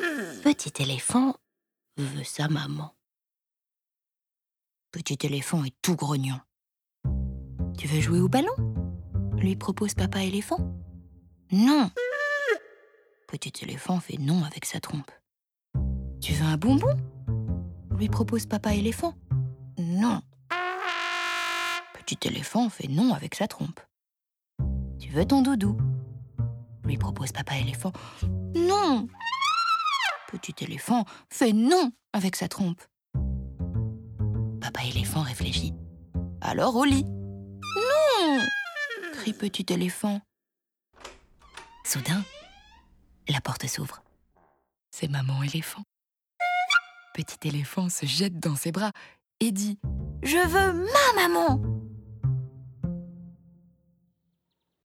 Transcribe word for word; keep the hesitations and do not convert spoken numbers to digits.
Petit éléphant veut sa maman. Petit éléphant est tout grognon. Tu veux jouer au ballon ? Lui propose papa éléphant. Non. Petit éléphant fait non avec sa trompe. Tu veux un bonbon ? Lui propose papa éléphant. Non. Petit éléphant fait non avec sa trompe. Tu veux ton doudou ? Lui propose papa éléphant. Non. Petit éléphant fait non avec sa trompe. Papa éléphant réfléchit. Alors au lit. Non, crie petit éléphant. Soudain, la porte s'ouvre. C'est maman éléphant. Petit éléphant se jette dans ses bras et dit « Je veux ma maman !»